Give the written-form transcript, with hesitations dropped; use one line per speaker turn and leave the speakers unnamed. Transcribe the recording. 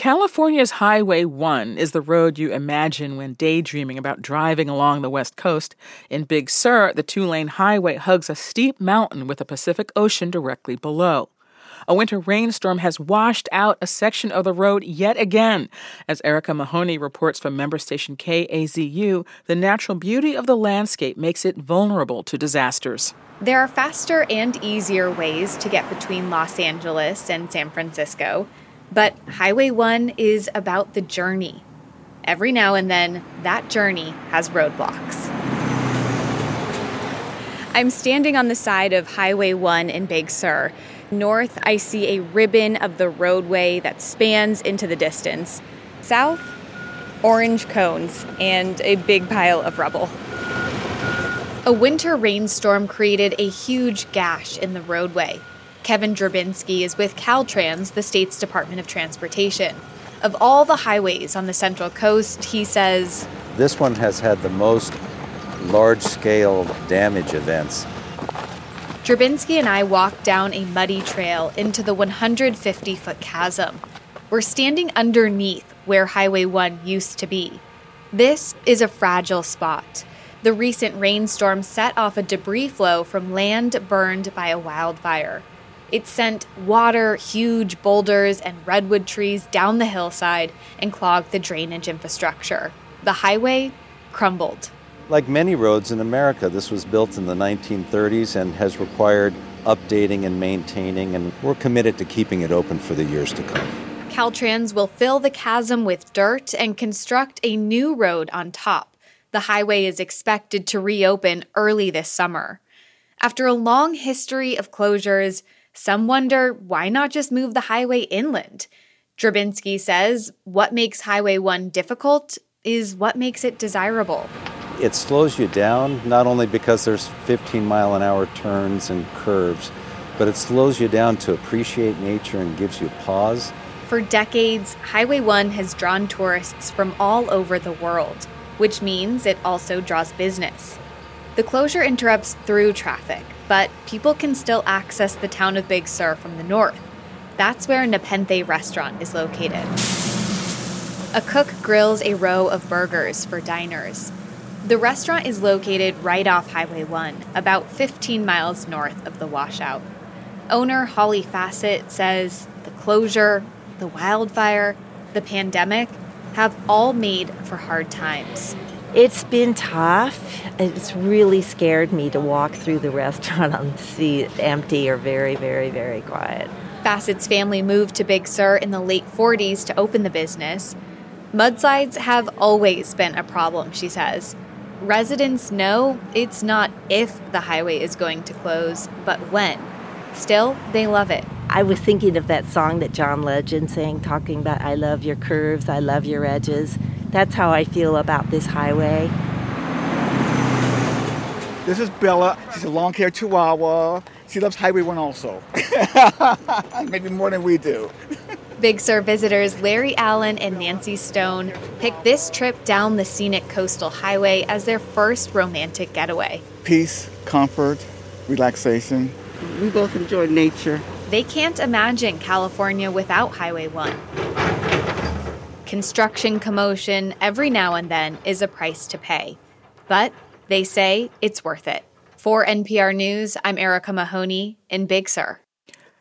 California's Highway 1 is the road you imagine when daydreaming about driving along the West Coast. In Big Sur, the two-lane highway hugs a steep mountain with the Pacific Ocean directly below. A winter rainstorm has washed out a section of the road yet again. As Erica Mahoney reports from member station KAZU, the natural beauty of the landscape makes it vulnerable to disasters.
There are faster and easier ways to get between Los Angeles and San Francisco, but Highway 1 is about the journey. Every now and then, that journey has roadblocks. I'm standing on the side of Highway 1 in Big Sur. North, I see a ribbon of the roadway that spans into the distance. South, orange cones and a big pile of rubble. A winter rainstorm created a huge gash in the roadway. Kevin Drabinski is with Caltrans, the state's Department of Transportation. Of all the highways on the Central Coast, he says,
this one has had the most large-scale damage events.
Drabinski and I walked down a muddy trail into the 150-foot chasm. We're standing underneath where Highway 1 used to be. This is a fragile spot. The recent rainstorm set off a debris flow from land burned by a wildfire. It sent water, huge boulders, and redwood trees down the hillside and clogged the drainage infrastructure. The highway crumbled.
Like many roads in America, this was built in the 1930s and has required updating and maintaining, and we're committed to keeping it open for the years to come.
Caltrans will fill the chasm with dirt and construct a new road on top. The highway is expected to reopen early this summer. After a long history of closures, some wonder why not just move the highway inland. Drabinski says what makes Highway 1 difficult is what makes it desirable.
It slows you down, not only because there's 15-mile-an-hour turns and curves, but it slows you down to appreciate nature and gives you pause.
For decades, Highway 1 has drawn tourists from all over the world, which means it also draws business. The closure interrupts through traffic, but people can still access the town of Big Sur from the north. That's where Nepenthe restaurant is located. A cook grills a row of burgers for diners. The restaurant is located right off Highway 1, about 15 miles north of the washout. Owner Holly Fassett says the closure, the wildfire, the pandemic have all made for hard times.
It's been tough. It's really scared me to walk through the restaurant and see it empty or very, very, very quiet.
Fassett's family moved to Big Sur in the late 40s to open the business. Mudslides have always been a problem, she says. Residents know it's not if the highway is going to close, but when. Still, they love it.
I was thinking of that song that John Legend sang, talking about I love your curves, I love your edges. That's how I feel about this highway.
This is Bella. She's a long-haired Chihuahua. She loves Highway 1 also. Maybe more than we do.
Big Sur visitors Larry Allen and Nancy Stone picked this trip down the scenic coastal highway as their first romantic getaway.
Peace, comfort, relaxation.
We both enjoy nature.
They can't imagine California without Highway 1. Construction commotion every now and then is a price to pay. But they say it's worth it. For NPR News, I'm Erica Mahoney in Big Sur.